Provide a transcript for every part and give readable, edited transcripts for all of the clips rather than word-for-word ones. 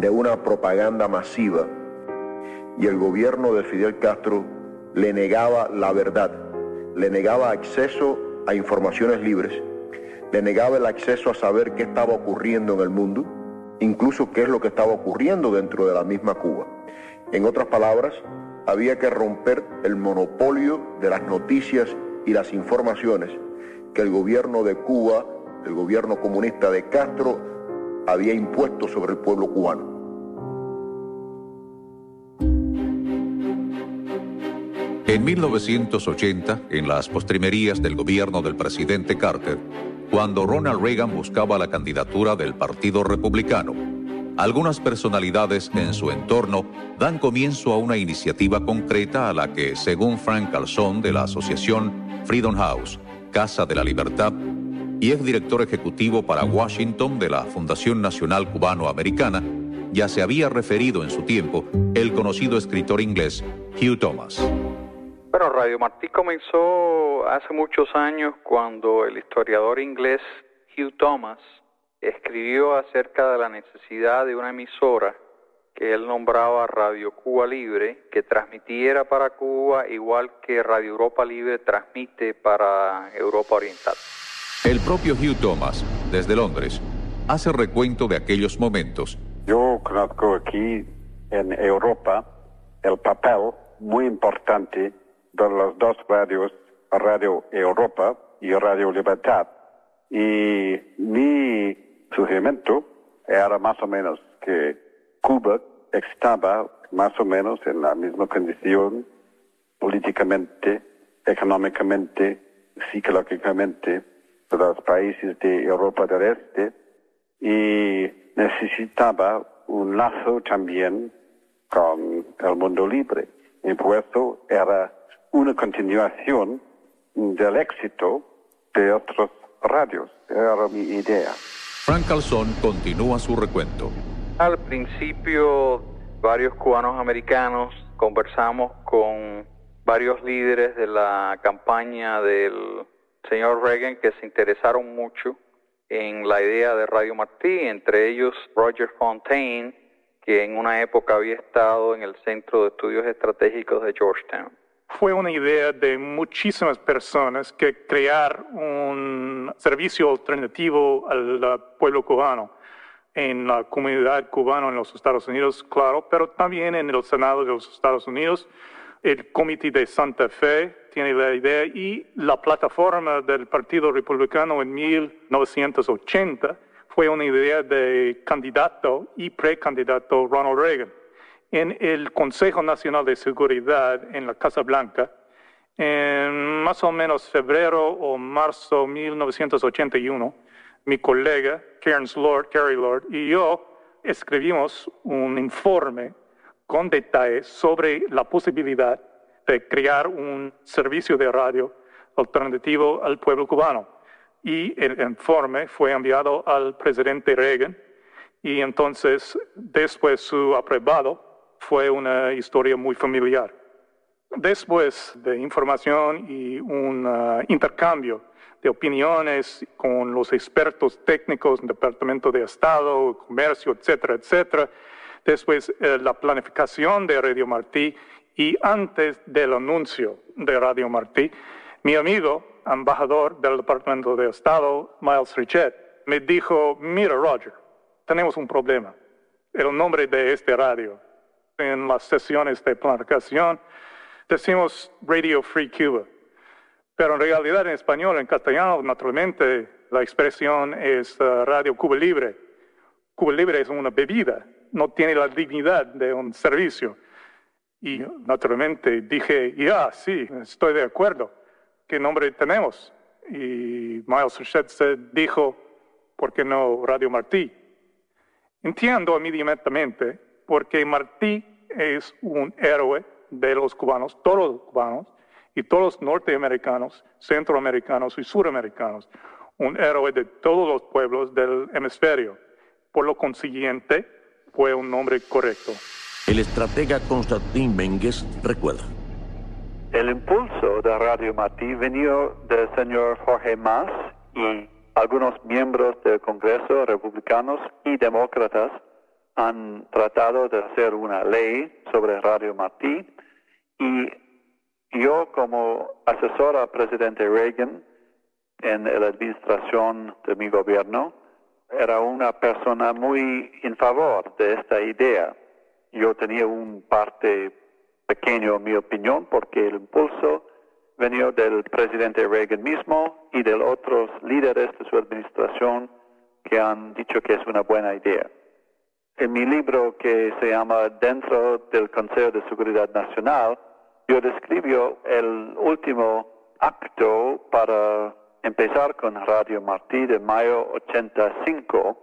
de una propaganda masiva y el gobierno de Fidel Castro le negaba la verdad, le negaba acceso a informaciones libres, le negaba el acceso a saber qué estaba ocurriendo en el mundo, incluso qué es lo que estaba ocurriendo dentro de la misma Cuba. En otras palabras, había que romper el monopolio de las noticias y las informaciones que el gobierno de Cuba, el gobierno comunista de Castro, había impuesto sobre el pueblo cubano. En 1980, en las postrimerías del gobierno del presidente Carter, cuando Ronald Reagan buscaba la candidatura del Partido Republicano, algunas personalidades en su entorno dan comienzo a una iniciativa concreta a la que, según Frank Calzón de la asociación Freedom House, Casa de la Libertad, y exdirector ejecutivo para Washington de la Fundación Nacional Cubano-Americana, ya se había referido en su tiempo el conocido escritor inglés Hugh Thomas. Bueno, Radio Martí comenzó hace muchos años cuando el historiador inglés Hugh Thomas escribió acerca de la necesidad de una emisora que él nombraba Radio Cuba Libre, que transmitiera para Cuba igual que Radio Europa Libre transmite para Europa Oriental. El propio Hugh Thomas, desde Londres, hace recuento de aquellos momentos. Yo conozco aquí en Europa el papel muy importante de las dos radios, Radio Europa y Radio Libertad. Y mi sugerimento era más o menos que Cuba estaba más o menos en la misma condición políticamente, económicamente, psicológicamente de los países de Europa del Este y necesitaba un lazo también con el mundo libre. Y por eso era una continuación del éxito de otros radios. Era mi idea. Frank Calzón continúa su recuento. Al principio, varios cubanos americanos conversamos con varios líderes de la campaña del señor Reagan que se interesaron mucho en la idea de Radio Martí, entre ellos Roger Fontaine, que en una época había estado en el Centro de Estudios Estratégicos de Georgetown. Fue una idea de muchísimas personas que crear un servicio alternativo al pueblo cubano, en la comunidad cubana en los Estados Unidos, claro, pero también en el Senado de los Estados Unidos. El Comité de Santa Fe tiene la idea y la plataforma del Partido Republicano en 1980 fue una idea de candidato y precandidato Ronald Reagan. En el Consejo Nacional de Seguridad en la Casa Blanca, en más o menos febrero o marzo de 1981, mi colega Carrie Lord y yo escribimos un informe con detalles sobre la posibilidad de crear un servicio de radio alternativo al pueblo cubano. Y el informe fue enviado al presidente Reagan y entonces, después su aprobado, fue una historia muy familiar. Después de información y un intercambio de opiniones con los expertos técnicos del Departamento de Estado, Comercio, etcétera, etcétera, después la planificación de Radio Martí y antes del anuncio de Radio Martí, mi amigo, embajador del Departamento de Estado, Miles Richet, me dijo, mira Roger, tenemos un problema. El nombre de este radio, en las sesiones de planificación, decimos Radio Free Cuba. Pero en realidad en español, en castellano, naturalmente, la expresión es Radio Cuba Libre. Cuba Libre es una bebida, no tiene la dignidad de un servicio. Y naturalmente dije, sí, estoy de acuerdo. ¿Qué nombre tenemos? Y Miles Richet dijo, ¿por qué no Radio Martí? Entiendo inmediatamente porque Martí es un héroe de los cubanos, todos los cubanos, y todos los norteamericanos, centroamericanos y suramericanos. Un héroe de todos los pueblos del hemisferio. Por lo consiguiente, fue un nombre correcto. El estratega Constantín Mengues recuerda. El impulso de Radio Martí vino del señor Jorge Mas y algunos miembros del Congreso, republicanos y demócratas, han tratado de hacer una ley sobre Radio Martí, y yo, como asesor al presidente Reagan en la administración de mi gobierno, era una persona muy en favor de esta idea. Yo tenía un parte pequeño en mi opinión, porque el impulso venía del presidente Reagan mismo y de otros líderes de su administración que han dicho que es una buena idea. En mi libro, que se llama Dentro del Consejo de Seguridad Nacional, yo describo el último acto para empezar con Radio Martí de mayo 85,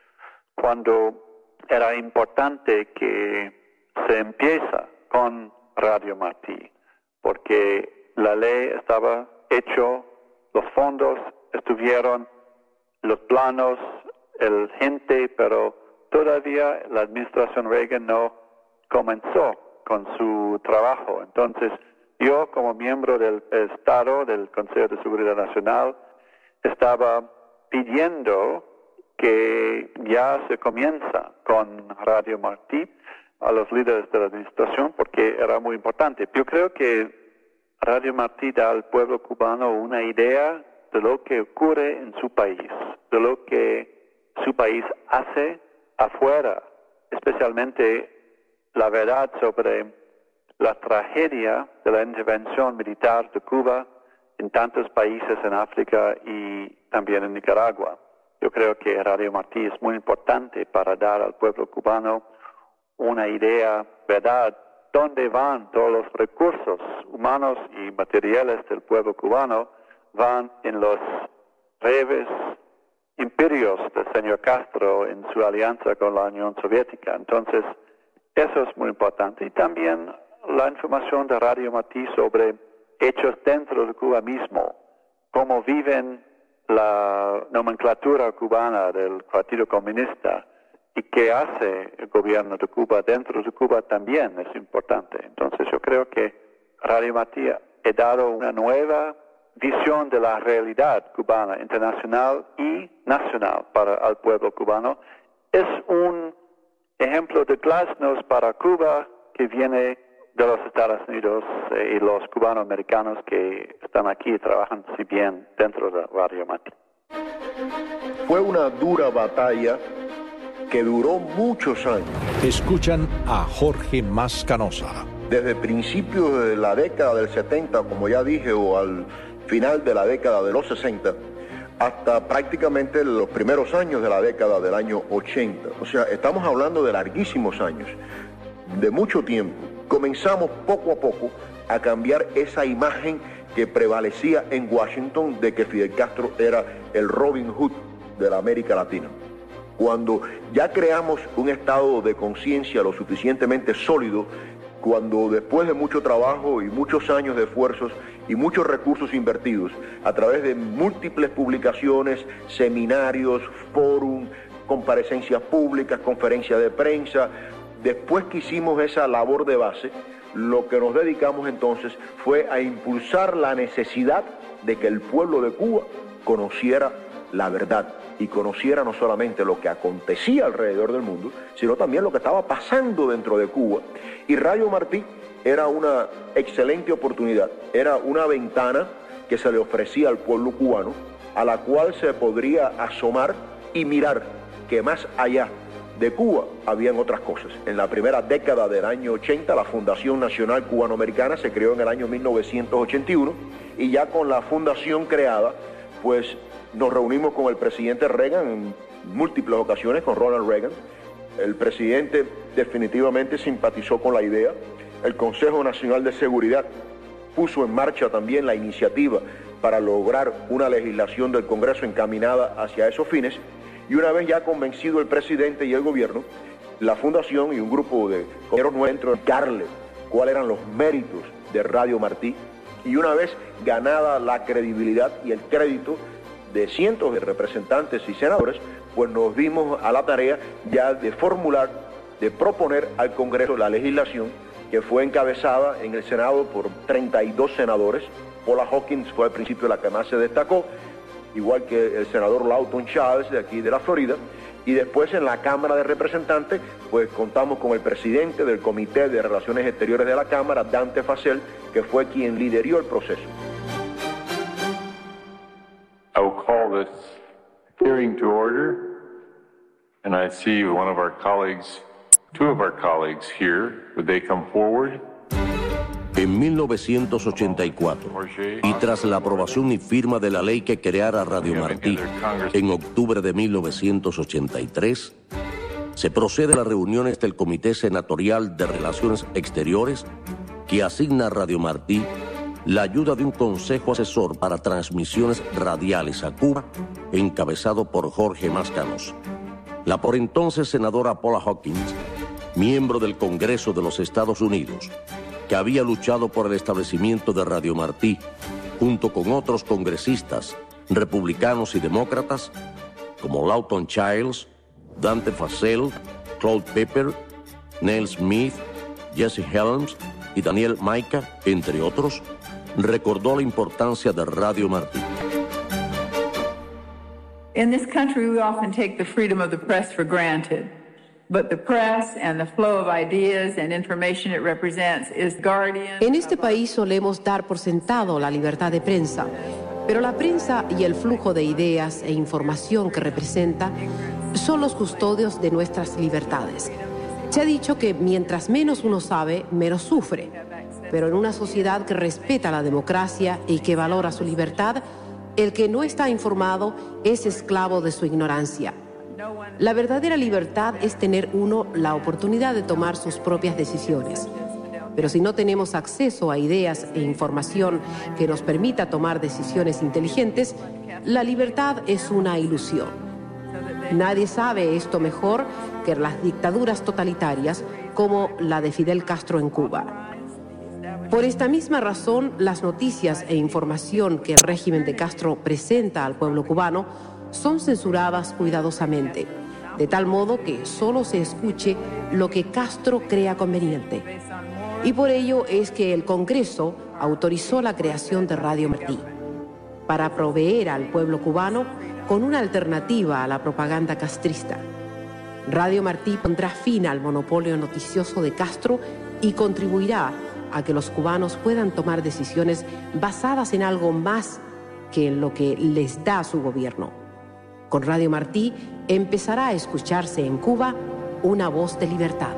cuando era importante que se empieza con Radio Martí, porque la ley estaba hecho, los fondos estuvieron, los planos, el gente, pero todavía la administración Reagan no comenzó con su trabajo. Entonces, yo, como miembro del Estado, del Consejo de Seguridad Nacional, estaba pidiendo que ya se comienza con Radio Martí a los líderes de la administración, porque era muy importante. Yo creo que Radio Martí da al pueblo cubano una idea de lo que ocurre en su país, de lo que su país hace afuera, especialmente la verdad sobre la tragedia de la intervención militar de Cuba en tantos países en África y también en Nicaragua. Yo creo que Radio Martí es muy importante para dar al pueblo cubano una idea, verdad, dónde van todos los recursos humanos y materiales del pueblo cubano, van en los breves imperios del señor Castro en su alianza con la Unión Soviética. Entonces, eso es muy importante. Y también la información de Radio Martí sobre hechos dentro de Cuba mismo, cómo viven la nomenclatura cubana del Partido Comunista y qué hace el gobierno de Cuba dentro de Cuba también es importante. Entonces yo creo que Radio Martí ha dado una nueva visión de la realidad cubana, internacional y nacional para el pueblo cubano. Es un ejemplo de glasnost para Cuba que viene de los Estados Unidos y los cubanoamericanos que están aquí y trabajan si bien dentro de Radio Martí. Fue una dura batalla que duró muchos años. Escuchan a Jorge Mas Canosa. Desde principios de la década del 70, como ya dije, o al final de la década de los 60, hasta prácticamente los primeros años de la década del año 80. O sea, estamos hablando de larguísimos años, de mucho tiempo. Comenzamos poco a poco a cambiar esa imagen que prevalecía en Washington de que Fidel Castro era el Robin Hood de la América Latina. Cuando ya creamos un estado de conciencia lo suficientemente sólido, cuando después de mucho trabajo y muchos años de esfuerzos y muchos recursos invertidos, a través de múltiples publicaciones, seminarios, fórum, comparecencias públicas, conferencias de prensa, después que hicimos esa labor de base, lo que nos dedicamos entonces fue a impulsar la necesidad de que el pueblo de Cuba conociera la verdad y conociera no solamente lo que acontecía alrededor del mundo, sino también lo que estaba pasando dentro de Cuba. Y Radio Martí era una excelente oportunidad, era una ventana que se le ofrecía al pueblo cubano, a la cual se podría asomar y mirar que más allá de Cuba habían otras cosas. En la primera década del año 80, la Fundación Nacional Cubanoamericana se creó en el año 1981 y ya con la fundación creada, pues nos reunimos con el presidente Reagan en múltiples ocasiones, con Ronald Reagan. El presidente definitivamente simpatizó con la idea. El Consejo Nacional de Seguridad puso en marcha también la iniciativa para lograr una legislación del Congreso encaminada hacia esos fines. Y una vez ya convencido el presidente y el gobierno, la fundación y un grupo de compañeros nuestros explicarle cuáles eran los méritos de Radio Martí. Y una vez ganada la credibilidad y el crédito de cientos de representantes y senadores, pues nos dimos a la tarea ya de formular, de proponer al Congreso la legislación que fue encabezada en el Senado por 32 senadores. Paula Hawkins fue al principio la que más se destacó, igual que el senador Lawton Childs de aquí de la Florida, Y después en la Cámara de Representantes, pues contamos con el presidente del Comité de Relaciones Exteriores de la Cámara, Dante Fascell, que fue quien lideró el proceso. I will call this hearing to order, and I see one of our colleagues, two of our colleagues here. Would they come forward? En 1984, y tras la aprobación y firma de la ley que creara Radio Martí en octubre de 1983, se procede a las reuniones del Comité Senatorial de Relaciones Exteriores que asigna a Radio Martí la ayuda de un consejo asesor para transmisiones radiales a Cuba, encabezado por Jorge Máscanos. La por entonces senadora Paula Hawkins, miembro del Congreso de los Estados Unidos, que había luchado por el establecimiento de Radio Martí, junto con otros congresistas, republicanos y demócratas, como Lawton Chiles, Dante Fascell, Claude Pepper, Neil Smith, Jesse Helms y Daniel Maica, entre otros, recordó la importancia de Radio Martí. In this country, we often take the freedom of the press for granted. But the press and the flow of ideas and information it represents is guardian. En este país solemos dar por sentado la libertad de prensa, pero la prensa y el flujo de ideas e información que representa son los custodios de nuestras libertades. Se ha dicho que mientras menos uno sabe, menos sufre. Pero en una sociedad que respeta la democracia y que valora su libertad, el que no está informado es esclavo de su ignorancia. La verdadera libertad es tener uno la oportunidad de tomar sus propias decisiones. Pero si no tenemos acceso a ideas e información que nos permita tomar decisiones inteligentes, la libertad es una ilusión. Nadie sabe esto mejor que las dictaduras totalitarias como la de Fidel Castro en Cuba. Por esta misma razón, las noticias e información que el régimen de Castro presenta al pueblo cubano son censuradas cuidadosamente, de tal modo que solo se escuche lo que Castro crea conveniente. Y por ello es que el Congreso autorizó la creación de Radio Martí, para proveer al pueblo cubano con una alternativa a la propaganda castrista. Radio Martí pondrá fin al monopolio noticioso de Castro y contribuirá a que los cubanos puedan tomar decisiones basadas en algo más que en lo que les da su gobierno. Con Radio Martí empezará a escucharse en Cuba una voz de libertad.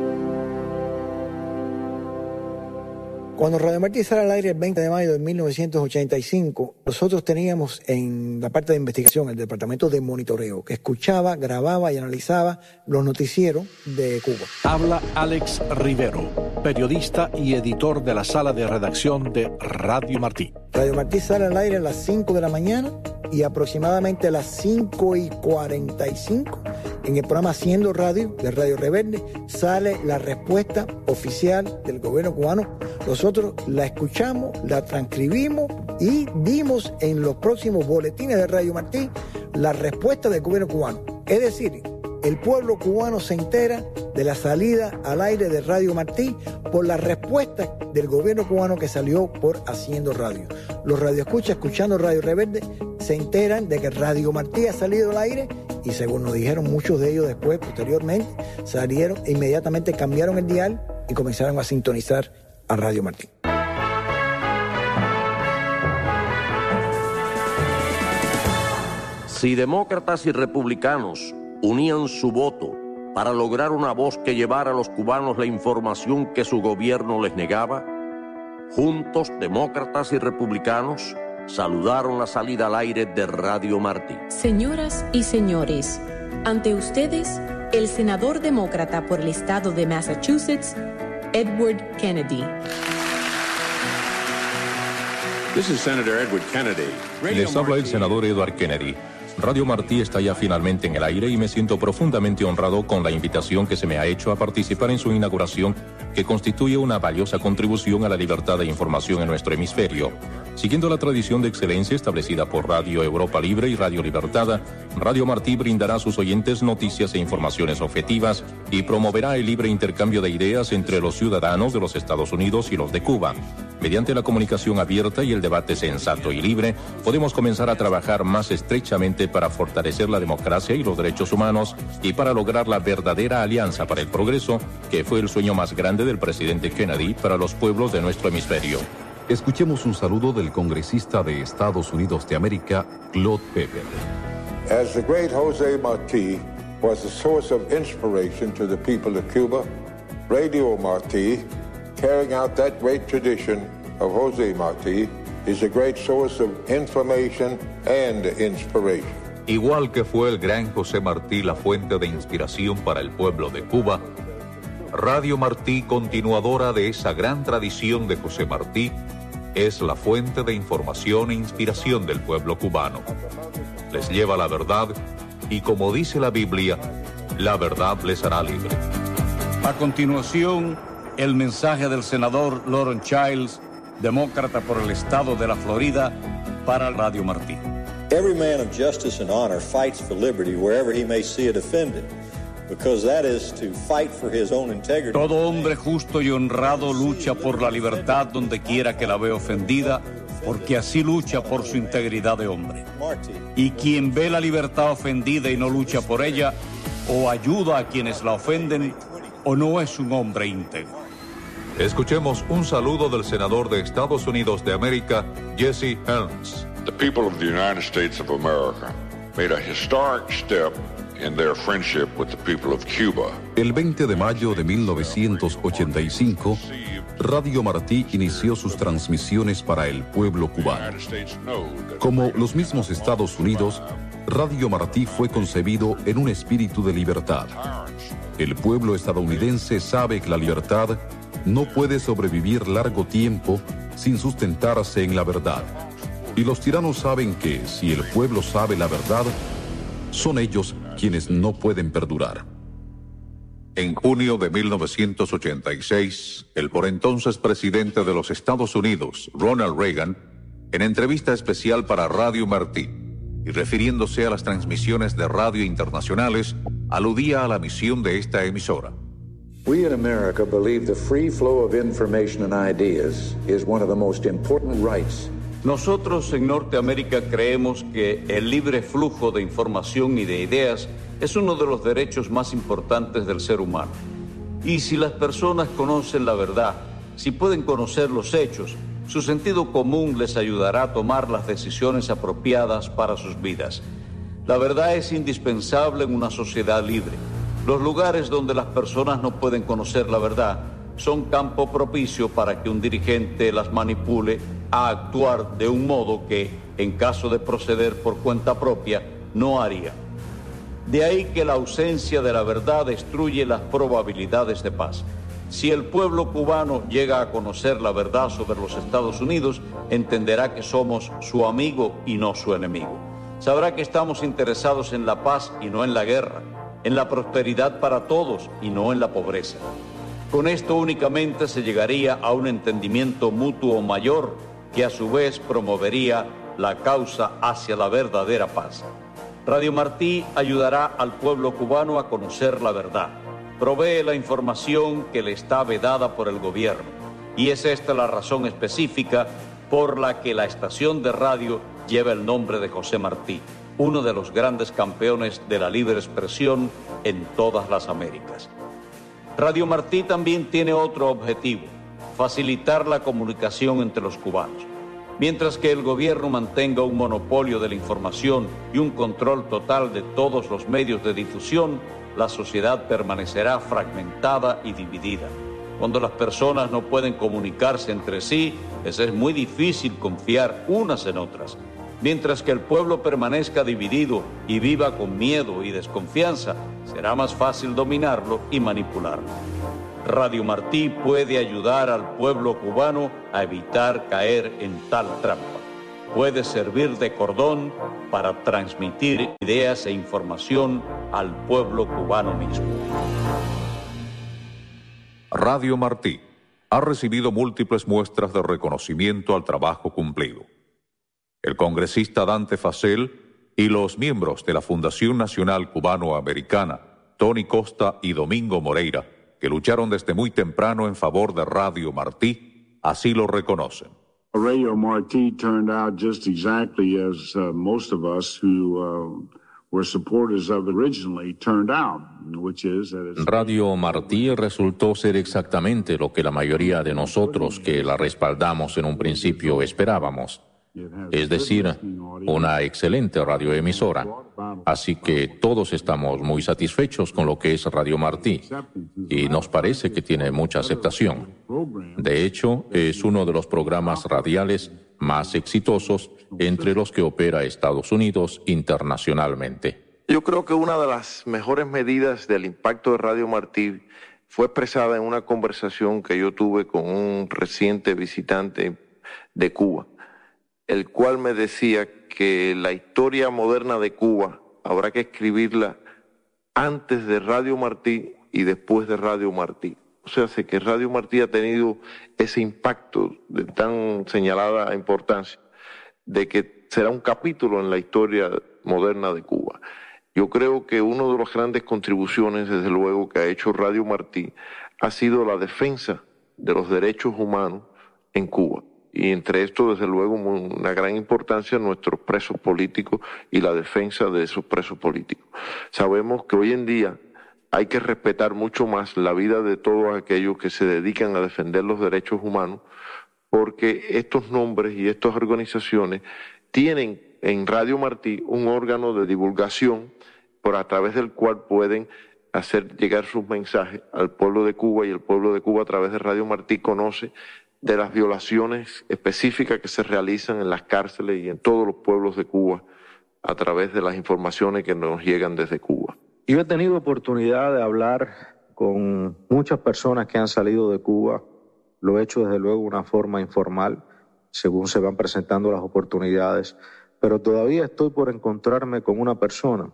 Cuando Radio Martí sale al aire el 20 de mayo de 1985, nosotros teníamos en la parte de investigación el departamento de monitoreo, que escuchaba, grababa y analizaba los noticieros de Cuba. Habla Alex Rivero, periodista y editor de la sala de redacción de Radio Martí. Radio Martí sale al aire a las 5 de la mañana y aproximadamente a las 5:45 en el programa Haciendo Radio de Radio Rebelde sale la respuesta oficial del gobierno cubano. Nosotros la escuchamos, la transcribimos y dimos en los próximos boletines de Radio Martí la respuesta del gobierno cubano. Es decir, el pueblo cubano se entera de la salida al aire de Radio Martí por la respuesta del gobierno cubano que salió por Haciendo Radio. Los radioescuchas escuchando Radio Rebelde se enteran de que Radio Martí ha salido al aire y según nos dijeron muchos de ellos después, posteriormente, salieron e inmediatamente cambiaron el dial y comenzaron a sintonizar a Radio Martí. Si demócratas y republicanos unían su voto para lograr una voz que llevara a los cubanos la información que su gobierno les negaba, juntos, demócratas y republicanos saludaron la salida al aire de Radio Martí. Señoras y señores, ante ustedes, el senador demócrata por el estado de Massachusetts, Edward Kennedy. This is Senator Edward Kennedy. Les habla el senador Edward Kennedy. Radio Martí está ya finalmente en el aire y me siento profundamente honrado con la invitación que se me ha hecho a participar en su inauguración, que constituye una valiosa contribución a la libertad de información en nuestro hemisferio. Siguiendo la tradición de excelencia establecida por Radio Europa Libre y Radio Libertad, Radio Martí brindará a sus oyentes noticias e informaciones objetivas y promoverá el libre intercambio de ideas entre los ciudadanos de los Estados Unidos y los de Cuba. Mediante la comunicación abierta y el debate sensato y libre, podemos comenzar a trabajar más estrechamente para fortalecer la democracia y los derechos humanos y para lograr la verdadera alianza para el progreso, que fue el sueño más grande del presidente Kennedy para los pueblos de nuestro hemisferio. Escuchemos un saludo del congresista de Estados Unidos de América, Claude Pepper. As the great José Martí was a source of inspiration to the people of Cuba, Radio Martí, carrying out that great tradition of José Martí, is a great source of information and inspiration. Igual que fue el gran José Martí la fuente de inspiración para el pueblo de Cuba, Radio Martí, continuadora de esa gran tradición de José Martí, es la fuente de información e inspiración del pueblo cubano. Les lleva la verdad y, como dice la Biblia, la verdad les hará libre. A continuación, el mensaje del senador Laurent Chiles, demócrata por el estado de la Florida, para Radio Martí. Every man of justice and honor fights for liberty wherever he may see it offended, because that is to fight for his own integrity. Todo hombre justo y honrado lucha por la libertad donde quiera que la vea ofendida, porque así lucha por su integridad de hombre. Y quien ve la libertad ofendida y no lucha por ella, o ayuda a quienes la ofenden, o no es un hombre íntegro. Escuchemos un saludo del senador de Estados Unidos de América, Jesse Helms. The people of the United States of America made a historic step in their friendship with the people of Cuba. El 20 de mayo de 1985, Radio Martí inició sus transmisiones para el pueblo cubano. Como los mismos Estados Unidos, Radio Martí fue concebido en un espíritu de libertad. El pueblo estadounidense sabe que la libertad no puede sobrevivir largo tiempo sin sustentarse en la verdad. Y los tiranos saben que, si el pueblo sabe la verdad, son ellos quienes no pueden perdurar. En junio de 1986, el por entonces presidente de los Estados Unidos, Ronald Reagan, en entrevista especial para Radio Martí, y refiriéndose a las transmisiones de radio internacionales, aludía a la misión de esta emisora. We in America believe the free flow of information and ideas is one of the most important rights. Nosotros en Norteamérica creemos que el libre flujo de información y de ideas es uno de los derechos más importantes del ser humano. Y si las personas conocen la verdad, si pueden conocer los hechos, su sentido común les ayudará a tomar las decisiones apropiadas para sus vidas. La verdad es indispensable en una sociedad libre. Los lugares donde las personas no pueden conocer la verdad son campo propicio para que un dirigente las manipule a actuar de un modo que, en caso de proceder por cuenta propia, no haría. De ahí que la ausencia de la verdad destruye las probabilidades de paz. Si el pueblo cubano llega a conocer la verdad sobre los Estados Unidos, entenderá que somos su amigo y no su enemigo. Sabrá que estamos interesados en la paz y no en la guerra, en la prosperidad para todos y no en la pobreza. Con esto únicamente se llegaría a un entendimiento mutuo mayor que a su vez promovería la causa hacia la verdadera paz. Radio Martí ayudará al pueblo cubano a conocer la verdad. Provee la información que le está vedada por el gobierno. Y es esta la razón específica por la que la estación de radio lleva el nombre de José Martí, uno de los grandes campeones de la libre expresión en todas las Américas. Radio Martí también tiene otro objetivo: facilitar la comunicación entre los cubanos. Mientras que el gobierno mantenga un monopolio de la información y un control total de todos los medios de difusión, la sociedad permanecerá fragmentada y dividida. Cuando las personas no pueden comunicarse entre sí, les es muy difícil confiar unas en otras. Mientras que el pueblo permanezca dividido y viva con miedo y desconfianza, será más fácil dominarlo y manipularlo. Radio Martí puede ayudar al pueblo cubano a evitar caer en tal trampa. Puede servir de cordón para transmitir ideas e información al pueblo cubano mismo. Radio Martí, ha recibido múltiples muestras de reconocimiento al trabajo cumplido. El congresista Dante Fascell y los miembros de la Fundación Nacional Cubano-Americana, Tony Costa y Domingo Moreira, que lucharon desde muy temprano en favor de Radio Martí, así lo reconocen. Radio Martí turned out just exactly as most of us who were supporters of it originally turned out, which is that it's... Radio Martí resultó ser exactamente lo que la mayoría de nosotros que la respaldamos en un principio esperábamos. Es decir, una excelente radioemisora. Así que todos estamos muy satisfechos con lo que es Radio Martí y nos parece que tiene mucha aceptación. De hecho, es uno de los programas radiales más exitosos entre los que opera Estados Unidos internacionalmente. Yo creo que una de las mejores medidas del impacto de Radio Martí fue expresada en una conversación que yo tuve con un reciente visitante de Cuba, el cual me decía que la historia moderna de Cuba habrá que escribirla antes de Radio Martí y después de Radio Martí. O sea, que Radio Martí ha tenido ese impacto de tan señalada importancia de que será un capítulo en la historia moderna de Cuba. Yo creo que una de las grandes contribuciones, desde luego, que ha hecho Radio Martí ha sido la defensa de los derechos humanos en Cuba. Y entre esto, desde luego, una gran importancia nuestros presos políticos y la defensa de esos presos políticos. Sabemos que hoy en día hay que respetar mucho más la vida de todos aquellos que se dedican a defender los derechos humanos, porque estos nombres y estas organizaciones tienen en Radio Martí un órgano de divulgación a través del cual pueden hacer llegar sus mensajes al pueblo de Cuba, y el pueblo de Cuba a través de Radio Martí conoce de las violaciones específicas que se realizan en las cárceles y en todos los pueblos de Cuba a través de las informaciones que nos llegan desde Cuba. Yo he tenido oportunidad de hablar con muchas personas que han salido de Cuba. Lo he hecho desde luego de una forma informal, según se van presentando las oportunidades, pero todavía estoy por encontrarme con una persona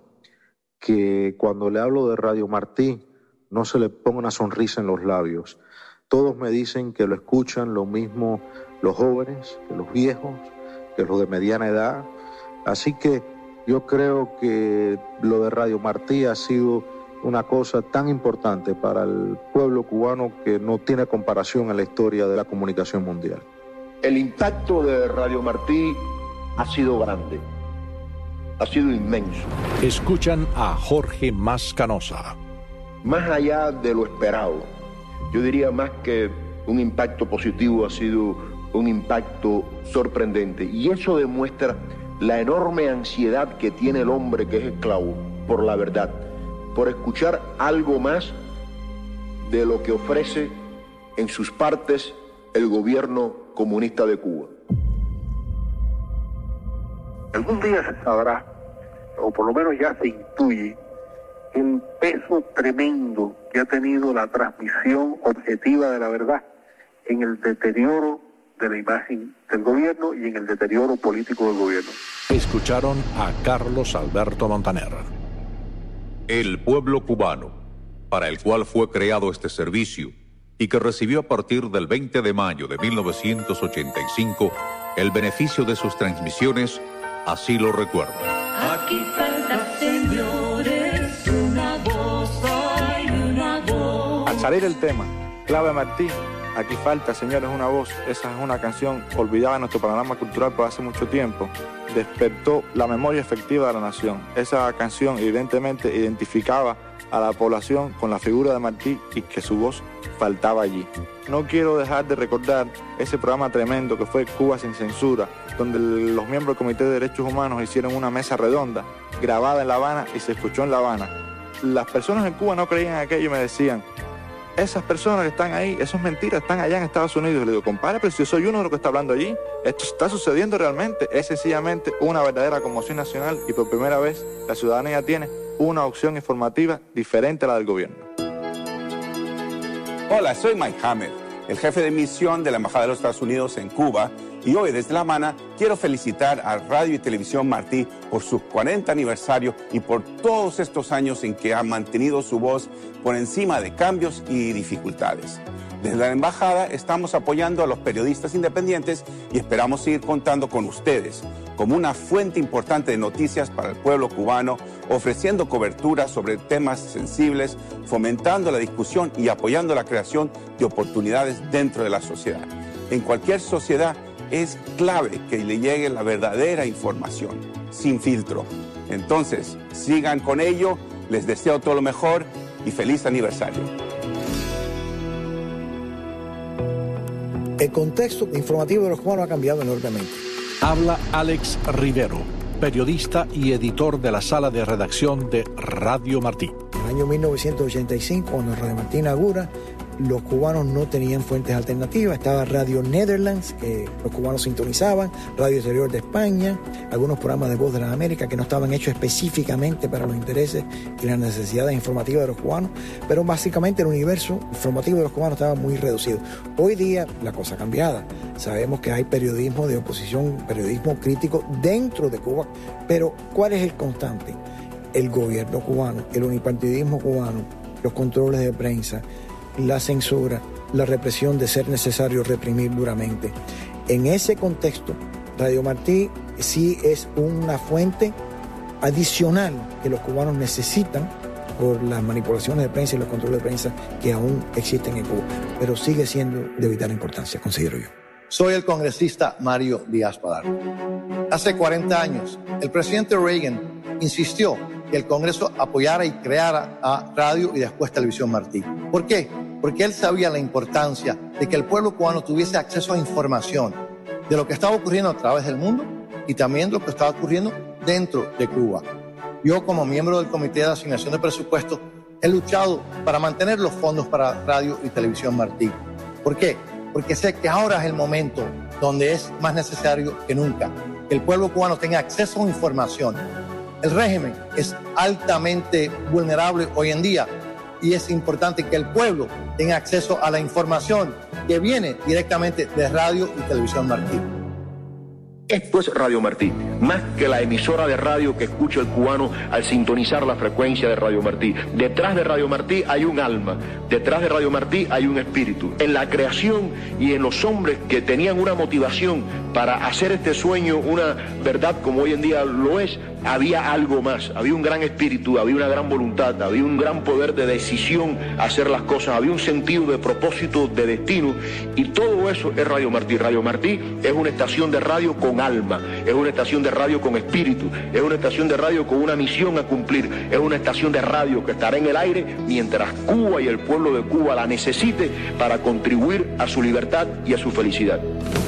que cuando le hablo de Radio Martí no se le ponga una sonrisa en los labios. Todos me dicen que lo escuchan lo mismo los jóvenes, que los viejos, que los de mediana edad. Así que yo creo que lo de Radio Martí ha sido una cosa tan importante para el pueblo cubano que no tiene comparación en la historia de la comunicación mundial. El impacto de Radio Martí ha sido grande, ha sido inmenso. Escuchan a Jorge Mascanosa. Más allá de lo esperado. Yo diría más que un impacto positivo, ha sido un impacto sorprendente. Y eso demuestra la enorme ansiedad que tiene el hombre que es esclavo por la verdad, por escuchar algo más de lo que ofrece en sus partes el gobierno comunista de Cuba. Algún día se sabrá, o por lo menos ya se intuye, el peso tremendo que ha tenido la transmisión objetiva de la verdad en el deterioro de la imagen del gobierno y en el deterioro político del gobierno. Escucharon a Carlos Alberto Montaner. El pueblo cubano, para el cual fue creado este servicio y que recibió a partir del 20 de mayo de 1985 el beneficio de sus transmisiones, así lo recuerda. Aquí falta, señores, una voz, hay una voz. Al salir el tema, Clave Martí, aquí falta, señores, una voz. Esa es una canción olvidada en nuestro panorama cultural por hace mucho tiempo. Despertó la memoria efectiva de la nación. Esa canción evidentemente identificaba a la población con la figura de Martí y que su voz faltaba allí. No quiero dejar de recordar ese programa tremendo que fue Cuba sin censura, donde los miembros del Comité de Derechos Humanos hicieron una mesa redonda, grabada en La Habana y se escuchó en La Habana. Las personas en Cuba no creían en aquello y me decían: esas personas que están ahí, eso es mentira, están allá en Estados Unidos. Y le digo: compadre, pero si yo soy uno de los que está hablando allí, esto está sucediendo realmente. Es sencillamente una verdadera conmoción nacional y por primera vez la ciudadanía tiene una opción informativa diferente a la del gobierno. Hola, soy Mike Hammer, el jefe de misión de la Embajada de los Estados Unidos en Cuba, y hoy desde La Habana quiero felicitar a Radio y Televisión Martí por su 40 aniversario y por todos estos años en que ha mantenido su voz por encima de cambios y dificultades. Desde la Embajada estamos apoyando a los periodistas independientes y esperamos seguir contando con ustedes como una fuente importante de noticias para el pueblo cubano, ofreciendo cobertura sobre temas sensibles, fomentando la discusión y apoyando la creación de oportunidades dentro de la sociedad. En cualquier sociedad es clave que le llegue la verdadera información, sin filtro. Entonces, sigan con ello, les deseo todo lo mejor y feliz aniversario. El contexto informativo de los cubanos ha cambiado enormemente. Habla Alex Rivero, periodista y editor de la sala de redacción de Radio Martí. En el año 1985, cuando Radio Martí inaugura, los cubanos no tenían fuentes alternativas. Estaba Radio Netherlands, que los cubanos sintonizaban, Radio Exterior de España, algunos programas de Voz de la América que no estaban hechos específicamente para los intereses y las necesidades informativas de los cubanos, pero básicamente el universo informativo de los cubanos estaba muy reducido. Hoy día la cosa ha cambiado. Sabemos que hay periodismo de oposición, periodismo crítico dentro de Cuba, pero ¿cuál es el constante? El gobierno cubano, el unipartidismo cubano, los controles de prensa, la censura, la represión de ser necesario reprimir duramente. En ese contexto, Radio Martí sí es una fuente adicional que los cubanos necesitan por las manipulaciones de prensa y los controles de prensa que aún existen en Cuba, pero sigue siendo de vital importancia, considero yo. Soy el congresista Mario Díaz Padar. Hace 40 años, el presidente Reagan insistió que el Congreso apoyara y creara a Radio y después Televisión Martí. ¿Por qué? Porque él sabía la importancia de que el pueblo cubano tuviese acceso a información de lo que estaba ocurriendo a través del mundo y también de lo que estaba ocurriendo dentro de Cuba. Yo, como miembro del Comité de Asignación de Presupuestos, he luchado para mantener los fondos para Radio y Televisión Martí. ¿Por qué? Porque sé que ahora es el momento donde es más necesario que nunca que el pueblo cubano tenga acceso a información. El régimen es altamente vulnerable hoy en día y es importante que el pueblo tenga acceso a la información que viene directamente de Radio y Televisión Martí. Esto es Radio Martí, más que la emisora de radio que escucha el cubano al sintonizar la frecuencia de Radio Martí. Detrás de Radio Martí hay un alma, detrás de Radio Martí hay un espíritu. En la creación y en los hombres que tenían una motivación para hacer este sueño una verdad como hoy en día lo es, había algo más, había un gran espíritu, había una gran voluntad, había un gran poder de decisión a hacer las cosas, había un sentido de propósito, de destino, y todo eso es Radio Martí. Radio Martí es una estación de radio con alma, es una estación de radio con espíritu, es una estación de radio con una misión a cumplir, es una estación de radio que estará en el aire mientras Cuba y el pueblo de Cuba la necesite para contribuir a su libertad y a su felicidad.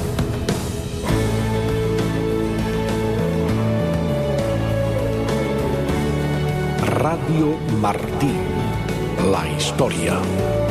Radio Martí, la historia.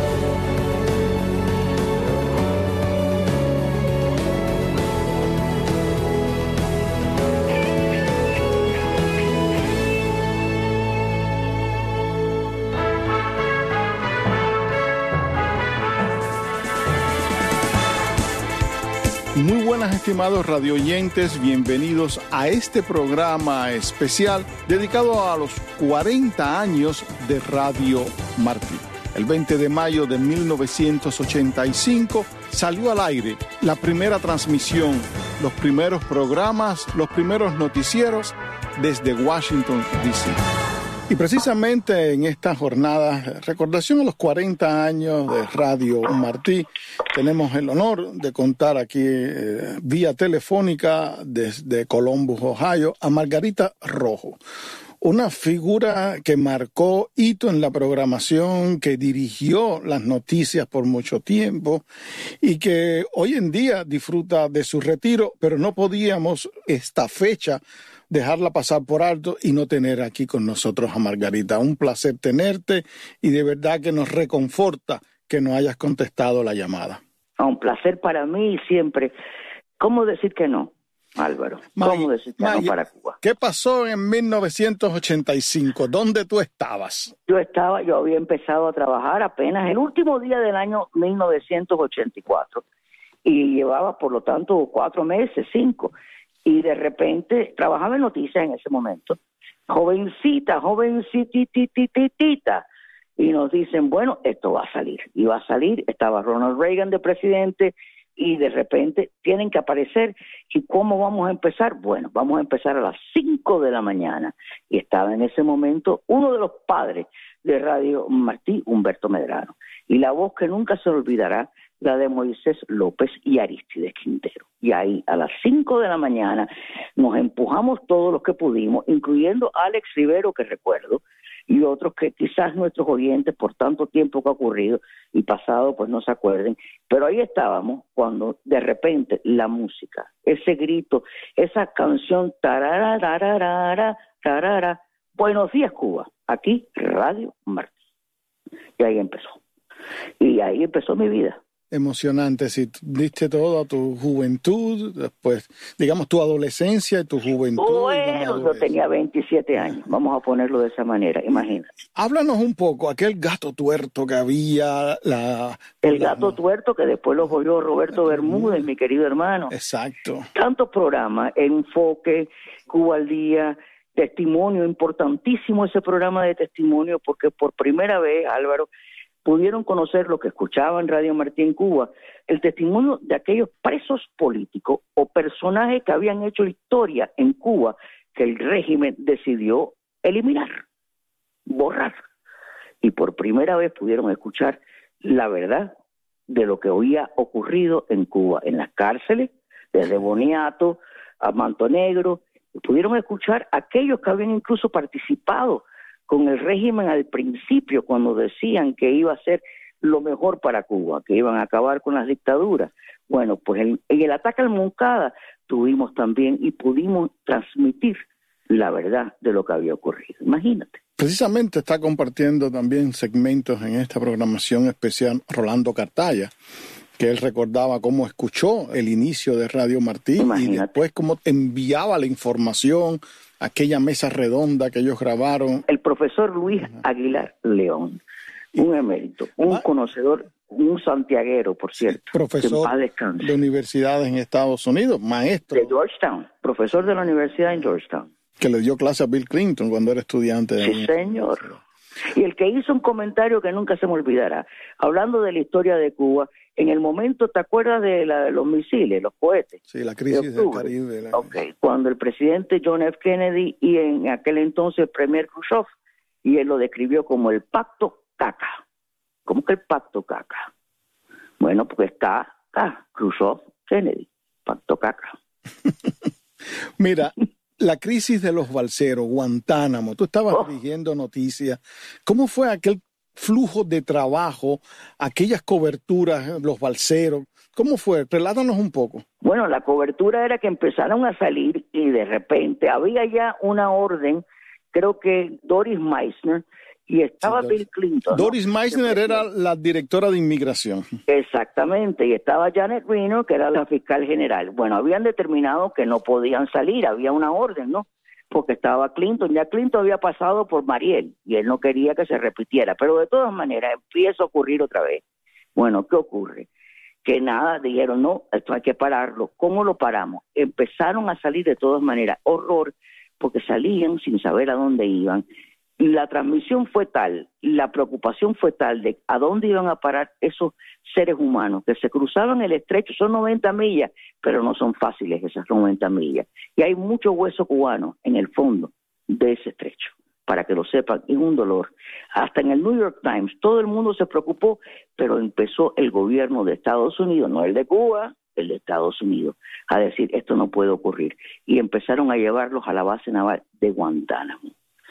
Muy buenas, estimados radioyentes, bienvenidos a este programa especial dedicado a los 40 años de Radio Martí. El 20 de mayo de 1985 salió al aire la primera transmisión, los primeros programas, los primeros noticieros desde Washington, D.C. Y precisamente en esta jornada, recordación a los 40 años de Radio Martí, tenemos el honor de contar aquí vía telefónica desde Columbus, Ohio, a Margarita Rojo. Una figura que marcó hito en la programación, que dirigió las noticias por mucho tiempo y que hoy en día disfruta de su retiro, pero no podíamos esta fecha dejarla pasar por alto y no tener aquí con nosotros a Margarita. Un placer tenerte y de verdad que nos reconforta que no hayas contestado la llamada. Un placer para mí siempre. ¿Cómo decir que no, Álvaro? ¿Cómo decir que no para Cuba? ¿Qué pasó en 1985? ¿Dónde tú estabas? Yo había empezado a trabajar apenas el último día del año 1984 y llevaba por lo tanto 4 meses, 5. Y de repente trabajaba en noticias en ese momento, jovencitititita, y nos dicen, bueno, esto va a salir. Y va a salir, estaba Ronald Reagan de presidente, y de repente tienen que aparecer. ¿Y cómo vamos a empezar? Bueno, vamos a empezar a las 5 de la mañana. Y estaba en ese momento uno de los padres de Radio Martí, Humberto Medrano. Y la voz que nunca se olvidará, la de Moisés López y Aristides Quintero. Y ahí, a las 5 de la mañana, nos empujamos todos los que pudimos, incluyendo Alex Rivero, que recuerdo, y otros que quizás nuestros oyentes, por tanto tiempo que ha ocurrido y pasado, pues no se acuerden, pero ahí estábamos cuando de repente la música, ese grito, esa canción, tarara, tarara, tarara, buenos días Cuba, aquí Radio Martí. Y ahí empezó. Y ahí empezó mi vida. Emocionante, si diste todo a tu juventud, después, digamos, tu adolescencia y tu juventud. Bueno, yo tenía 27 años, vamos a ponerlo de esa manera, imagínate. Háblanos un poco, aquel gato tuerto que había, el gato tuerto que después lo oyó Roberto Bermúdez, mi querido hermano. Exacto. Tantos programas, Enfoque, Cuba al Día, Testimonio, importantísimo ese programa de testimonio, porque por primera vez, Álvaro, pudieron conocer lo que escuchaba en Radio Martí en Cuba, el testimonio de aquellos presos políticos o personajes que habían hecho historia en Cuba que el régimen decidió eliminar, borrar. Y por primera vez pudieron escuchar la verdad de lo que había ocurrido en Cuba, en las cárceles, desde Boniato a Manto Negro, y pudieron escuchar aquellos que habían incluso participado con el régimen al principio, cuando decían que iba a ser lo mejor para Cuba, que iban a acabar con las dictaduras. Bueno, pues en el ataque al Moncada tuvimos también y pudimos transmitir la verdad de lo que había ocurrido. Imagínate. Precisamente está compartiendo también segmentos en esta programación especial Rolando Cartaya, que él recordaba cómo escuchó el inicio de Radio Martí. Imagínate. Y después cómo enviaba la información, aquella mesa redonda que ellos grabaron. El profesor Luis Aguilar León, un emérito, un conocedor, un santiaguero, por cierto. Profesor de universidades en Estados Unidos, maestro. De Georgetown, profesor de la universidad en Georgetown. Que le dio clase a Bill Clinton cuando era estudiante. Sí, señor. Y el que hizo un comentario que nunca se me olvidará, hablando de la historia de Cuba, en el momento, ¿te acuerdas de los misiles, los cohetes? Sí, la crisis del Caribe. Okay. Cuando el presidente John F. Kennedy y en aquel entonces el premier Khrushchev, y él lo describió como el pacto caca. ¿Cómo que el pacto caca? Bueno, porque está acá, Khrushchev, Kennedy, pacto caca. Mira, la crisis de los balseros, Guantánamo, tú estabas dirigiendo noticias. ¿Cómo fue aquel flujo de trabajo, aquellas coberturas, los balseros? ¿Cómo fue? Relátanos un poco. Bueno, la cobertura era que empezaron a salir y de repente había ya una orden, creo que Doris Meissner, y estaba Bill Clinton. Doris Meissner era la directora de inmigración. Exactamente, y estaba Janet Reno, que era la fiscal general. Bueno, habían determinado que no podían salir, había una orden, ¿no? Porque estaba Clinton, ya Clinton había pasado por Mariel, y él no quería que se repitiera, pero de todas maneras empieza a ocurrir otra vez. Bueno, ¿qué ocurre? Que nada, dijeron, no, esto hay que pararlo. ¿Cómo lo paramos? Empezaron a salir de todas maneras, horror, porque salían sin saber a dónde iban. La transmisión fue tal, la preocupación fue tal de a dónde iban a parar esos seres humanos que se cruzaban el estrecho. Son 90 millas, pero no son fáciles esas 90 millas. Y hay mucho hueso cubano en el fondo de ese estrecho, para que lo sepan, es un dolor. Hasta en el New York Times todo el mundo se preocupó, pero empezó el gobierno de Estados Unidos, no el de Cuba, el de Estados Unidos, a decir esto no puede ocurrir. Y empezaron a llevarlos a la base naval de Guantánamo.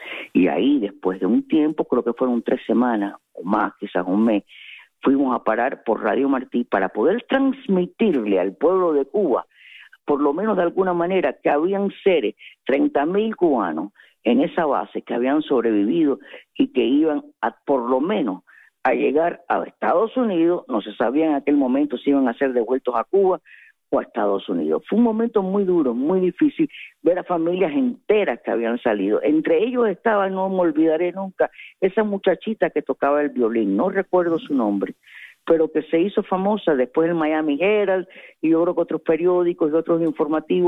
Y ahí, después de un tiempo, creo que fueron 3 semanas o más, quizás un mes, fuimos a parar por Radio Martí para poder transmitirle al pueblo de Cuba, por lo menos de alguna manera, que habían seres, 30,000 cubanos en esa base que habían sobrevivido y que iban a, por lo menos, a llegar a Estados Unidos. No se sabía en aquel momento si iban a ser devueltos a Cuba o a Estados Unidos. Fue un momento muy duro, muy difícil, ver a familias enteras que habían salido. Entre ellos estaba, no me olvidaré nunca, esa muchachita que tocaba el violín, no recuerdo su nombre, pero que se hizo famosa después del Miami Herald, y yo creo que otros periódicos y otros informativos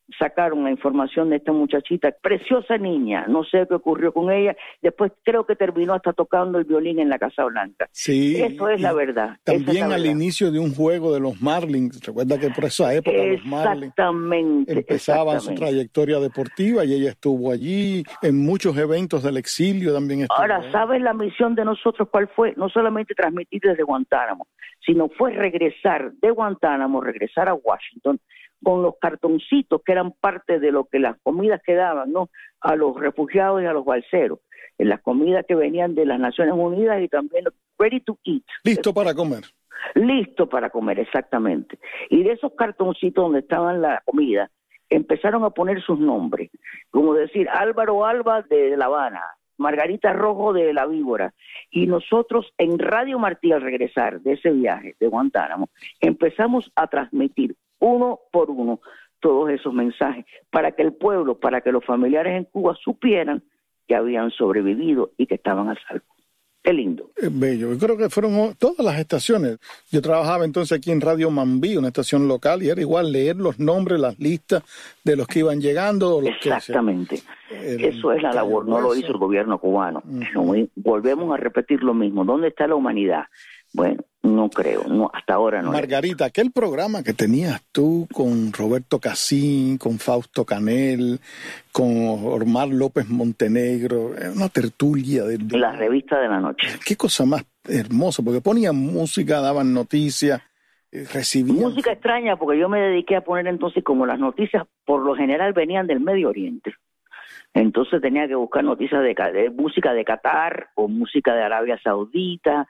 sacaron la información de esta muchachita, preciosa niña, no sé qué ocurrió con ella, después creo que terminó hasta tocando el violín en la Casa Blanca. Sí. Eso es la verdad. También la al verdad. inicio de un juego de los Marlins, recuerda que por esa época los Marlins empezaban su trayectoria deportiva y ella estuvo allí, en muchos eventos del exilio también estuvo. Ahora, ¿sabes la misión de nosotros cuál fue? No solamente transmitir desde Guantánamo, sino fue regresar de Guantánamo, regresar a Washington, con los cartoncitos que eran parte de lo que las comidas que daban, ¿no?, a los refugiados y a los balseros, en las comidas que venían de las Naciones Unidas y también ready to eat. Listo para comer. Listo para comer, exactamente. Y de esos cartoncitos donde estaban la comida, empezaron a poner sus nombres, como decir Álvaro Alba de La Habana, Margarita Rojo de La Víbora, y nosotros en Radio Martí, al regresar de ese viaje de Guantánamo, empezamos a transmitir uno por uno todos esos mensajes para que el pueblo, para que los familiares en Cuba supieran que habían sobrevivido y que estaban a salvo. Qué lindo. Bello. Yo creo que fueron todas las estaciones. Yo trabajaba entonces aquí en Radio Mambí, una estación local, y era igual leer los nombres, las listas de los que iban llegando. Los Exactamente. Eso es la labor, no lo hizo el gobierno cubano. Volvemos a repetir lo mismo. ¿Dónde está la humanidad? Bueno, no creo, no, hasta ahora no. Margarita, aquel programa que tenías tú con Roberto Casín, con Fausto Canel, con Omar López Montenegro, una tertulia de la revista de la noche. Qué cosa más hermosa, porque ponían música, daban noticias, recibían... Música extraña, porque yo me dediqué a poner entonces, como las noticias por lo general venían del Medio Oriente, entonces tenía que buscar noticias de música de Qatar o música de Arabia Saudita,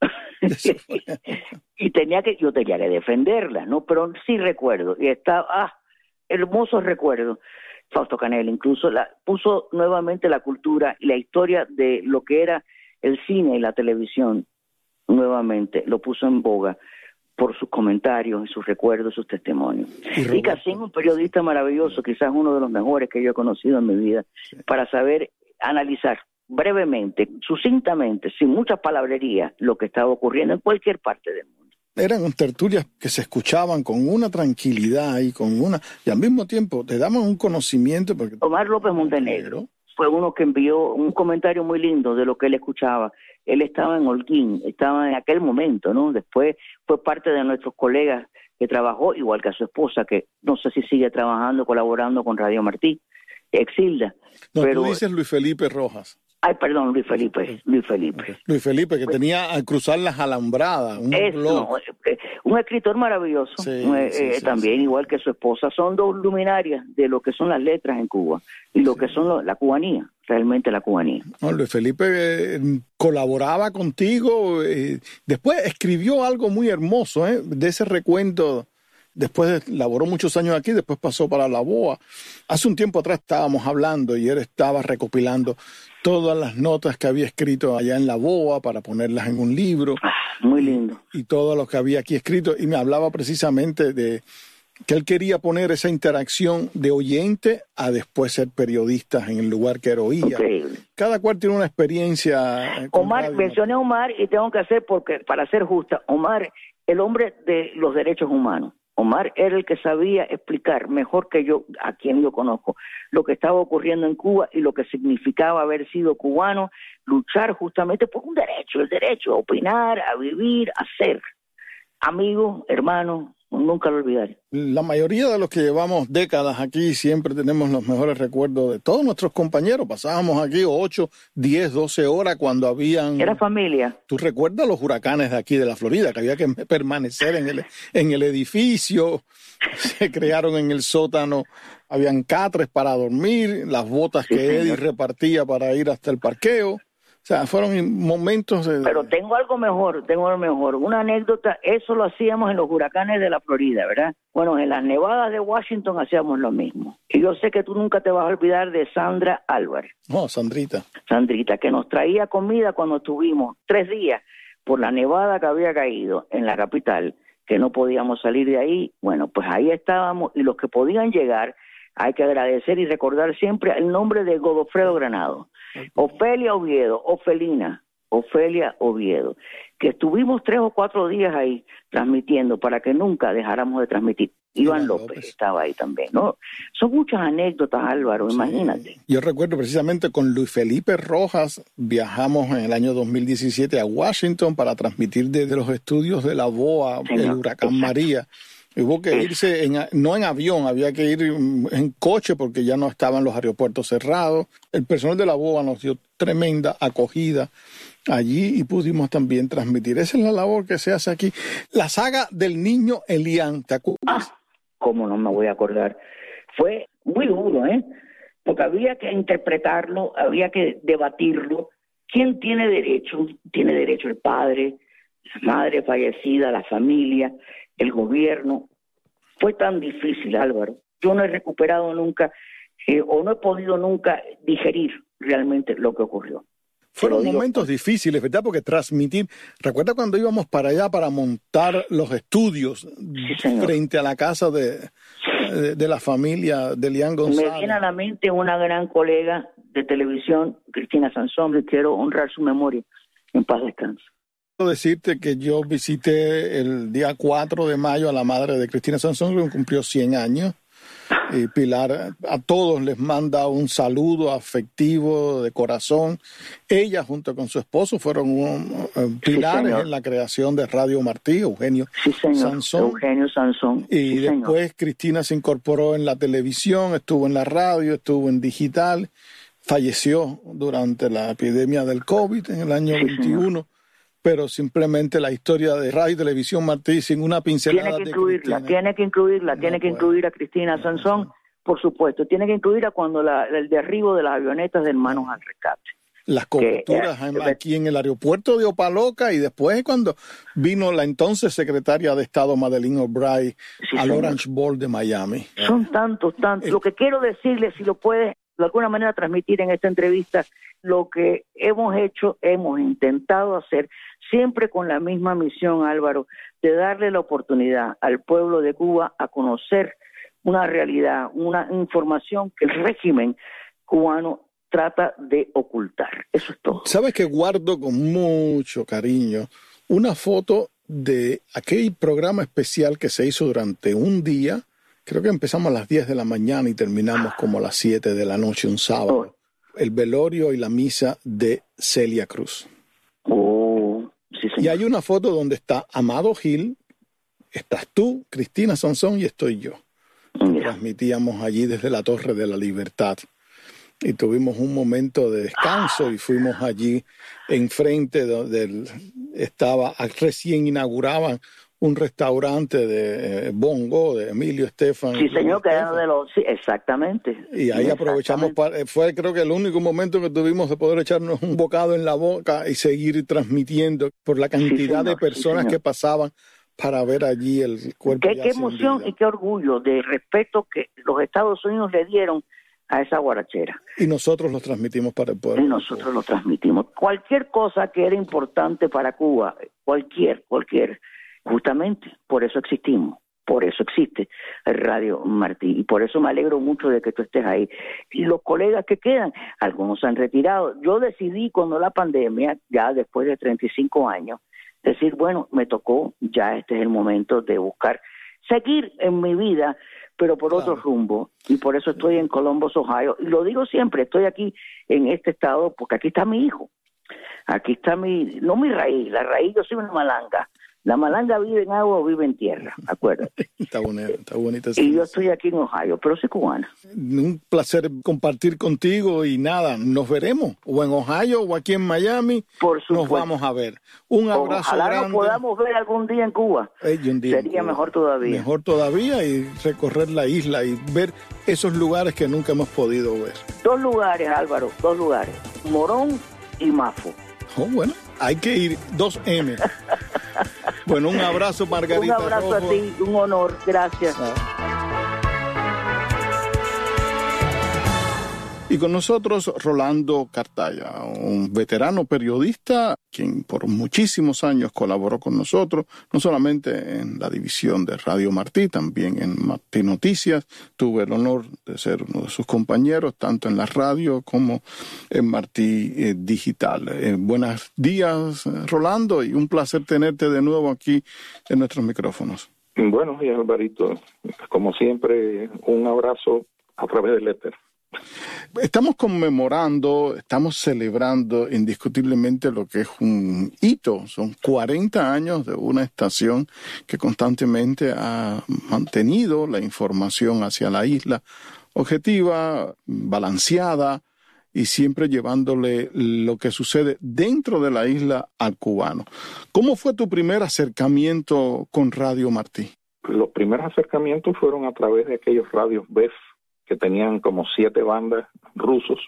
y yo tenía que defenderla, ¿no? Pero sí recuerdo, y está, hermosos recuerdos. Fausto Canel incluso puso nuevamente la cultura y la historia de lo que era el cine y la televisión, nuevamente lo puso en boga por sus comentarios, sus recuerdos, sus testimonios. Y Casín, un periodista maravilloso, quizás uno de los mejores que yo he conocido en mi vida, para saber analizar brevemente, sucintamente, sin mucha palabrería, lo que estaba ocurriendo en cualquier parte del mundo. Eran tertulias que se escuchaban con una tranquilidad y al mismo tiempo te daban un conocimiento. Porque... Omar López Montenegro fue uno que envió un comentario muy lindo de lo que él escuchaba. Él estaba en Holguín, estaba en aquel momento, ¿no? Después fue parte de nuestros colegas que trabajó, igual que a su esposa, que no sé si sigue trabajando, colaborando con Radio Martí, Exilda. No, pero tú dices Luis Felipe Rojas. Ay, perdón, Luis Felipe. Luis Felipe, que tenía al cruzar las alambradas, un escritor maravilloso, también igual que su esposa. Son dos luminarias de lo que son las letras en Cuba y lo que son la cubanía, realmente la cubanía. No, Luis Felipe colaboraba contigo, después escribió algo muy hermoso, de ese recuento. Después laboró muchos años aquí, después pasó para la BOA. Hace un tiempo atrás estábamos hablando y él estaba recopilando todas las notas que había escrito allá en la BOA para ponerlas en un libro. Muy lindo. Y todo lo que había aquí escrito. Y me hablaba precisamente de que él quería poner esa interacción de oyente a después ser periodista en el lugar que él oía. Increíble. Cada cual tiene una experiencia. Omar, mencioné a Omar y tengo que hacer, porque para ser justa, Omar, el hombre de los derechos humanos. Omar era el que sabía explicar mejor que yo, a quien yo conozco, lo que estaba ocurriendo en Cuba y lo que significaba haber sido cubano, luchar justamente por un derecho, el derecho a opinar, a vivir, a ser. Amigo, hermano, nunca lo olvidaré. La mayoría de los que llevamos décadas aquí siempre tenemos los mejores recuerdos de todos nuestros compañeros. Pasábamos aquí 8, 10, 12 horas cuando habían... Era familia. ¿Tú recuerdas los huracanes de aquí de la Florida? Que había que permanecer en el edificio. Se crearon en el sótano. Habían catres para dormir, las botas que Eddie repartía para ir hasta el parqueo. O sea, fueron momentos... Pero tengo algo mejor. Una anécdota, eso lo hacíamos en los huracanes de la Florida, ¿verdad? Bueno, en las nevadas de Washington hacíamos lo mismo. Y yo sé que tú nunca te vas a olvidar de Sandra Álvarez. No, Sandrita. Sandrita, que nos traía comida cuando estuvimos 3 días por la nevada que había caído en la capital, que no podíamos salir de ahí. Bueno, pues ahí estábamos, y los que podían llegar, hay que agradecer y recordar siempre el nombre de Godofredo Granado. Ofelia Oviedo, Ofelina Ofelia Oviedo, que estuvimos 3 o 4 días ahí transmitiendo para que nunca dejáramos de transmitir. Iván López estaba ahí también, ¿no? Son muchas anécdotas, Álvaro, imagínate. Yo recuerdo precisamente con Luis Felipe Rojas, viajamos en el año 2017 a Washington para transmitir desde los estudios de la BOA, el huracán María. Hubo que irse, no en avión, había que ir en coche porque ya no estaban los aeropuertos cerrados. El personal de la BOA nos dio tremenda acogida allí y pudimos también transmitir. Esa es la labor que se hace aquí. La saga del niño Elian, ¿te acuerdas? ¿Cómo no me voy a acordar? Fue muy duro, porque había que interpretarlo, había que debatirlo. ¿Quién tiene derecho? Tiene derecho el padre, la madre fallecida, la familia, el gobierno. Fue tan difícil, Álvaro. Yo no he recuperado nunca o no he podido nunca digerir realmente lo que ocurrió. Fueron momentos difíciles, ¿verdad? Porque transmitir... ¿Recuerda cuando íbamos para allá para montar los estudios frente a la casa de la familia de Elian González? Me viene a la mente una gran colega de televisión, Cristina Sansón, que quiero honrar su memoria. En paz descanse. Quiero decirte que yo visité el día 4 de mayo a la madre de Cristina Sansón, que cumplió 100 años. Y Pilar a todos les manda un saludo afectivo de corazón. Ella junto con su esposo fueron pilares en la creación de Radio Martí, Eugenio Sansón. Eugenio Sansón. Y después Cristina se incorporó en la televisión, estuvo en la radio, estuvo en digital, falleció durante la epidemia del COVID en el año 21. Pero simplemente la historia de Radio y Televisión Martí sin una pincelada tiene que incluir a Cristina Sansón, por supuesto. Tiene que incluir a cuando el derribo de las avionetas de Hermanos al Rescate. Las coberturas aquí en el aeropuerto de Opa-locka y después cuando vino la entonces secretaria de Estado Madeleine Albright al Orange Bowl de Miami. Son tantos. Lo que quiero decirle, si lo puedes de alguna manera transmitir en esta entrevista, lo que hemos hecho, hemos intentado hacer, siempre con la misma misión, Álvaro, de darle la oportunidad al pueblo de Cuba a conocer una realidad, una información que el régimen cubano trata de ocultar. Eso es todo. ¿Sabes que guardo con mucho cariño una foto de aquel programa especial que se hizo durante un día? Creo que empezamos a las 10 de la mañana y terminamos como a las 7 de la noche un sábado. El velorio y la misa de Celia Cruz. Sí, y hay una foto donde está Amado Gil, estás tú, Cristina Sansón y estoy yo. Transmitíamos allí desde la Torre de la Libertad. Y tuvimos un momento de descanso y fuimos allí enfrente donde recién inauguraban un restaurante de Bongo, de Emilio Estefan. Sí, señor, que era sí, exactamente. Y ahí aprovechamos, fue creo que el único momento que tuvimos de poder echarnos un bocado en la boca y seguir transmitiendo por la cantidad de personas que pasaban para ver allí el cuerpo. Qué emoción y qué orgullo de respeto que los Estados Unidos le dieron a esa guarachera. Y nosotros lo transmitimos para el pueblo. Y nosotros lo transmitimos. Cualquier cosa que era importante para Cuba, cualquier, justamente por eso existimos, por eso existe Radio Martí, y por eso me alegro mucho de que tú estés ahí. Y los colegas que quedan, algunos se han retirado. Yo decidí cuando la pandemia, ya después de 35 años, decir, bueno, me tocó, ya este es el momento de buscar, seguir en mi vida, pero por otro rumbo, y por eso estoy en Columbus, Ohio, y lo digo siempre, estoy aquí en este estado porque aquí está mi hijo, aquí está no mi raíz, la raíz, yo soy una malanga. La malanga vive en agua o vive en tierra, acuérdate. Está bonita. Y yo estoy aquí en Ohio, pero soy cubana. Un placer compartir contigo y nada, nos veremos, o en Ohio o aquí en Miami. Por supuesto. Nos vamos a ver. Un abrazo Ojalá grande. Nos podamos ver algún día en Cuba. Sería mejor todavía. Mejor todavía y recorrer la isla y ver esos lugares que nunca hemos podido ver. 2 lugares, Álvaro, 2 lugares. Morón y Mafo. Bueno, hay que ir 2M. Bueno, un abrazo, Margarita. Un abrazo Rojo. a ti, un honor, gracias. Y Y con nosotros Rolando Cartaya, un veterano periodista quien por muchísimos años colaboró con nosotros, no solamente en la división de Radio Martí, también en Martí Noticias. Tuve el honor de ser uno de sus compañeros, tanto en la radio como en Martí Digital. Buenos días, Rolando, y un placer tenerte de nuevo aquí en nuestros micrófonos. Buenos días, Alvarito. Como siempre, un abrazo a través del éter. Estamos celebrando indiscutiblemente lo que es un hito. Son 40 años de una estación que constantemente ha mantenido la información hacia la isla objetiva, balanceada y siempre llevándole lo que sucede dentro de la isla al cubano. ¿Cómo fue tu primer acercamiento con Radio Martí? Los primeros acercamientos fueron a través de aquellos radios BEF que tenían como 7 bandas rusos,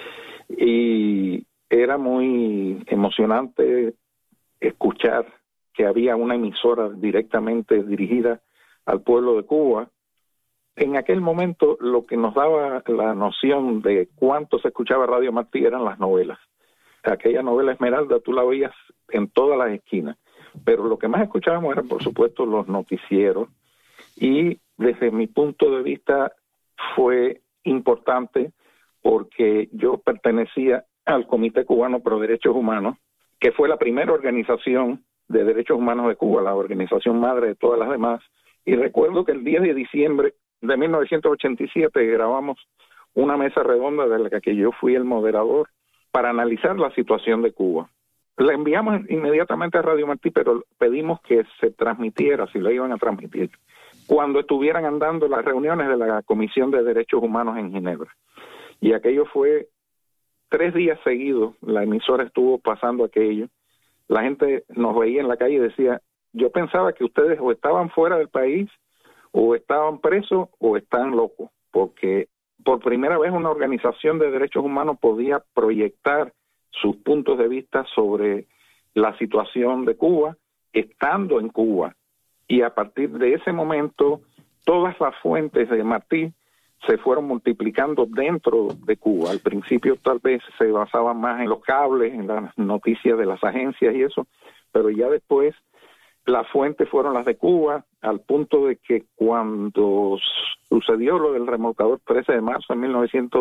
y era muy emocionante escuchar que había una emisora directamente dirigida al pueblo de Cuba. En aquel momento lo que nos daba la noción de cuánto se escuchaba Radio Martí eran las novelas. Aquella novela Esmeralda tú la veías en todas las esquinas, pero lo que más escuchábamos eran, por supuesto, los noticieros, y desde mi punto de vista fue importante porque yo pertenecía al Comité Cubano Pro Derechos Humanos, que fue la primera organización de derechos humanos de Cuba, la organización madre de todas las demás, y recuerdo que el 10 de diciembre de 1987 grabamos una mesa redonda de la que yo fui el moderador para analizar la situación de Cuba. La enviamos inmediatamente a Radio Martí, pero pedimos que se transmitiera, si la iban a transmitir, cuando estuvieran andando las reuniones de la Comisión de Derechos Humanos en Ginebra. Y aquello fue 3 días seguidos, la emisora estuvo pasando aquello. La gente nos veía en la calle y decía, yo pensaba que ustedes o estaban fuera del país, o estaban presos, o están locos, porque por primera vez una organización de derechos humanos podía proyectar sus puntos de vista sobre la situación de Cuba, estando en Cuba. Y a partir de ese momento, todas las fuentes de Martí se fueron multiplicando dentro de Cuba. Al principio tal vez se basaban más en los cables, en las noticias de las agencias y eso, pero ya después las fuentes fueron las de Cuba, al punto de que cuando sucedió lo del remolcador 13 de marzo de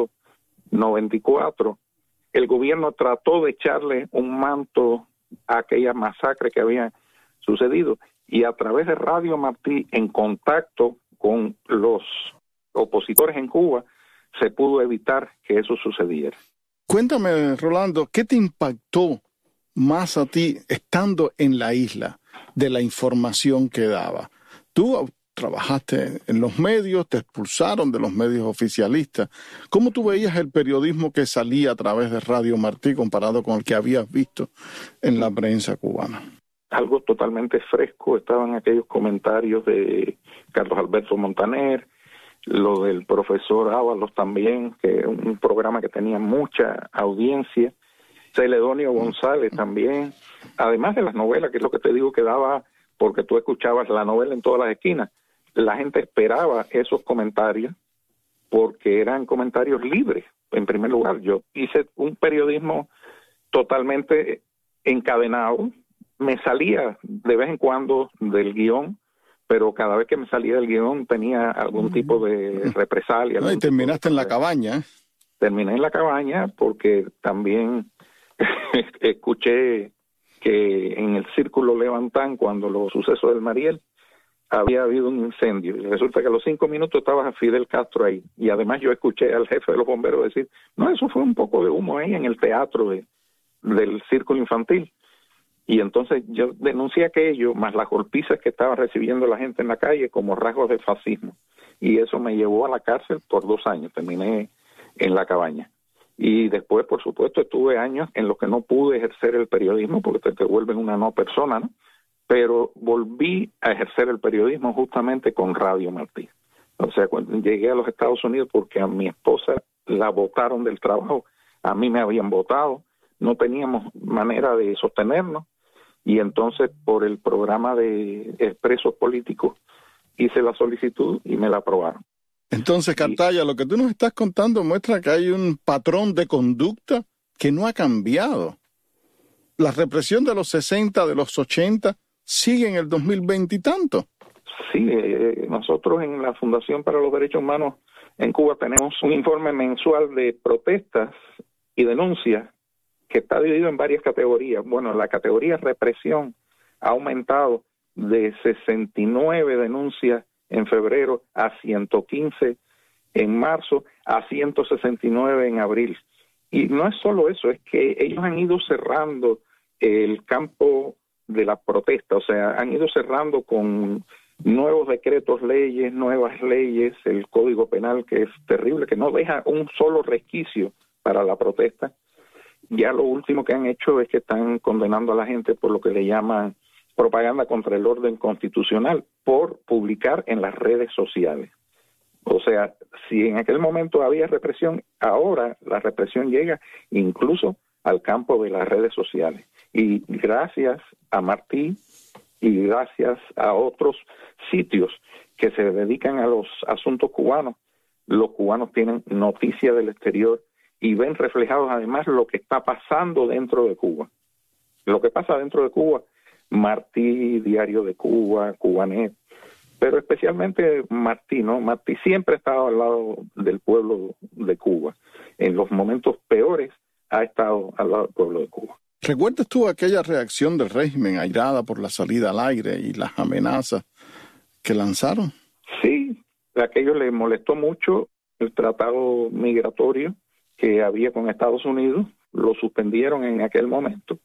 1994, el gobierno trató de echarle un manto a aquella masacre que había sucedido, y a través de Radio Martí, en contacto con los opositores en Cuba, se pudo evitar que eso sucediera. Cuéntame, Rolando, ¿qué te impactó más a ti estando en la isla de la información que daba? Tú trabajaste en los medios, te expulsaron de los medios oficialistas. ¿Cómo tú veías el periodismo que salía a través de Radio Martí comparado con el que habías visto en la prensa cubana? Algo totalmente fresco, estaban aquellos comentarios de Carlos Alberto Montaner, lo del profesor Ábalos también, que es un programa que tenía mucha audiencia, Celedonio González también, además de las novelas, que es lo que te digo que daba, porque tú escuchabas la novela en todas las esquinas, la gente esperaba esos comentarios porque eran comentarios libres. En primer lugar, yo hice un periodismo totalmente encadenado, me salía de vez en cuando del guión, pero cada vez que me salía del guión tenía algún tipo de represalia. No, y terminaste en la cabaña. Terminé en la cabaña porque también escuché que en el Círculo Levantán, cuando los sucesos del Mariel, había habido un incendio. Y resulta que a los 5 minutos estaba Fidel Castro ahí. Y además yo escuché al jefe de los bomberos decir, no, eso fue un poco de humo ahí en el teatro del Círculo Infantil. Y entonces yo denuncié aquello, más las golpizas que estaba recibiendo la gente en la calle como rasgos de fascismo. Y eso me llevó a la cárcel por 2 años. Terminé en la cabaña. Y después, por supuesto, estuve años en los que no pude ejercer el periodismo porque te vuelven una no persona, ¿no? Pero volví a ejercer el periodismo justamente con Radio Martí. O sea, cuando llegué a los Estados Unidos, porque a mi esposa la botaron del trabajo, a mí me habían votado, no teníamos manera de sostenernos, y entonces por el programa de Expresos Políticos hice la solicitud y me la aprobaron. Entonces, Cartaya, lo que tú nos estás contando muestra que hay un patrón de conducta que no ha cambiado. La represión de los 60, de los 80, sigue en el 2020 y tanto. Sí, nosotros en la Fundación para los Derechos Humanos en Cuba tenemos un informe mensual de protestas y denuncias que está dividido en varias categorías. Bueno, la categoría represión ha aumentado de 69 denuncias en febrero a 115 en marzo a 169 en abril. Y no es solo eso, es que ellos han ido cerrando el campo de la protesta, o sea, han ido cerrando con nuevos decretos, leyes, nuevas leyes, el Código Penal, que es terrible, que no deja un solo resquicio para la protesta. Ya lo último que han hecho es que están condenando a la gente por lo que le llaman propaganda contra el orden constitucional, por publicar en las redes sociales. O sea, si en aquel momento había represión, ahora la represión llega incluso al campo de las redes sociales. Y gracias a Martí y gracias a otros sitios que se dedican a los asuntos cubanos, los cubanos tienen noticia del exterior y ven reflejados además lo que está pasando dentro de Cuba. Lo que pasa dentro de Cuba, Martí, Diario de Cuba, Cubanet, pero especialmente Martí, ¿no? Martí siempre ha estado al lado del pueblo de Cuba. En los momentos peores ha estado al lado del pueblo de Cuba. ¿Recuerdas tú aquella reacción del régimen airada por la salida al aire y las amenazas que lanzaron? Sí, a aquello les molestó mucho el tratado migratorio que había con Estados Unidos, lo suspendieron en aquel momento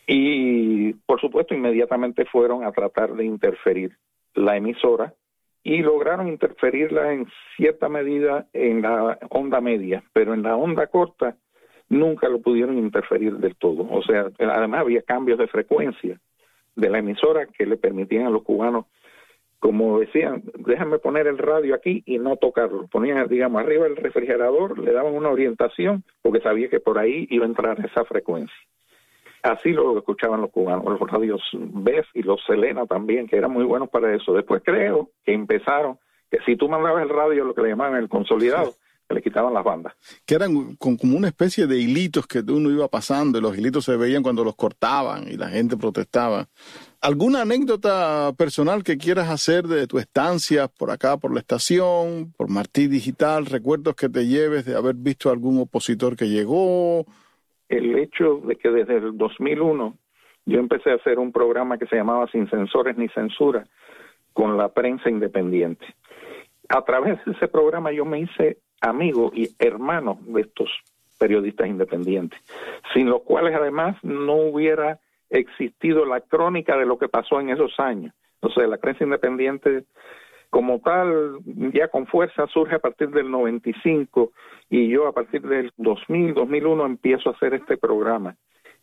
y, por supuesto, inmediatamente fueron a tratar de interferir la emisora y lograron interferirla en cierta medida en la onda media, pero en la onda corta nunca lo pudieron interferir del todo. O sea, además había cambios de frecuencia de la emisora que le permitían a los cubanos, como decían, déjame poner el radio aquí y no tocarlo. Ponían, digamos, arriba del refrigerador, le daban una orientación porque sabía que por ahí iba a entrar esa frecuencia. Así lo escuchaban los cubanos, los radios BEF y los Selena también, que eran muy buenos para eso. Después creo que empezaron, que si tú mandabas el radio, lo que le llamaban el consolidado, que le quitaban las bandas. Que eran como una especie de hilitos que uno iba pasando, y los hilitos se veían cuando los cortaban y la gente protestaba. ¿Alguna anécdota personal que quieras hacer de tu estancia por acá, por la estación, por Martí Digital? ¿Recuerdos que te lleves de haber visto algún opositor que llegó? El hecho de que desde el 2001 yo empecé a hacer un programa que se llamaba Sin Censores ni Censura con la prensa independiente. A través de ese programa yo me hice amigo y hermano de estos periodistas independientes, sin los cuales además no hubiera existido la crónica de lo que pasó en esos años. O sea, la prensa independiente como tal, ya con fuerza, surge a partir del 95 y yo a partir del 2000, 2001 empiezo a hacer este programa.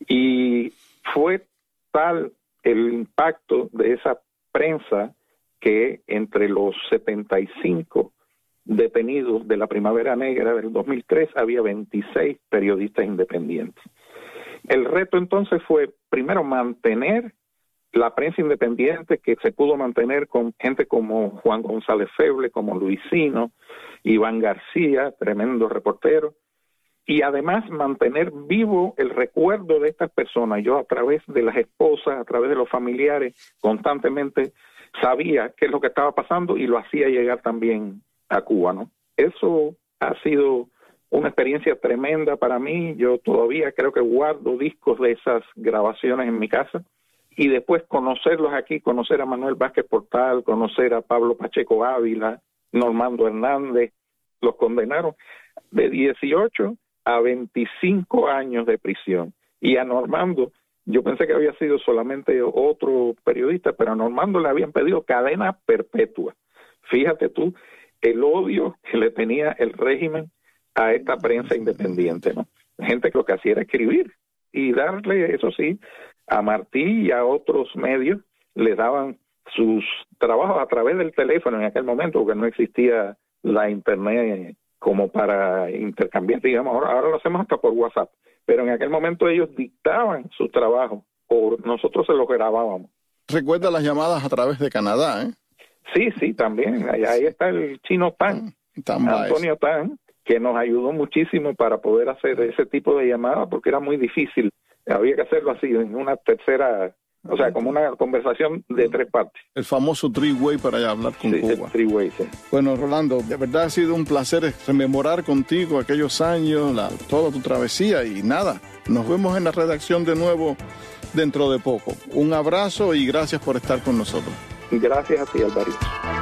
Y fue tal el impacto de esa prensa que entre los 75 detenidos de la Primavera Negra del 2003 había 26 periodistas independientes. El reto entonces fue, primero, mantener la prensa independiente, que se pudo mantener con gente como Juan González Feble, como Luisino, Iván García, tremendo reportero, y además mantener vivo el recuerdo de estas personas. Yo a través de las esposas, a través de los familiares, constantemente sabía qué es lo que estaba pasando y lo hacía llegar también a Cuba, ¿no? Eso ha sido una experiencia tremenda para mí. Yo todavía creo que guardo discos de esas grabaciones en mi casa. Y después conocerlos aquí, conocer a Manuel Vázquez Portal, conocer a Pablo Pacheco Ávila, Normando Hernández, los condenaron de 18 a 25 años de prisión. Y a Normando, yo pensé que había sido solamente otro periodista, pero a Normando le habían pedido cadena perpetua. Fíjate tú el odio que le tenía el régimen a esta prensa independiente, ¿no? Gente que lo que hacía era escribir y darle, eso sí, a Martí y a otros medios le daban sus trabajos a través del teléfono en aquel momento, porque no existía la internet como para intercambiar, digamos, ahora lo hacemos hasta por WhatsApp, pero en aquel momento ellos dictaban sus trabajos o nosotros se los grabábamos. Recuerda las llamadas a través de Canadá, ¿eh? Sí, también, ahí está el Chino Tan, Antonio Tan, que nos ayudó muchísimo para poder hacer ese tipo de llamada, porque era muy difícil. Había que hacerlo así, en una tercera, o sea, como una conversación de 3 partes. El famoso three-way para hablar con Cuba. El three-way, sí. Bueno, Rolando, de verdad ha sido un placer rememorar contigo aquellos años, toda tu travesía y nada. Nos vemos en la redacción de nuevo dentro de poco. Un abrazo y gracias por estar con nosotros. Gracias a ti, Alvarito.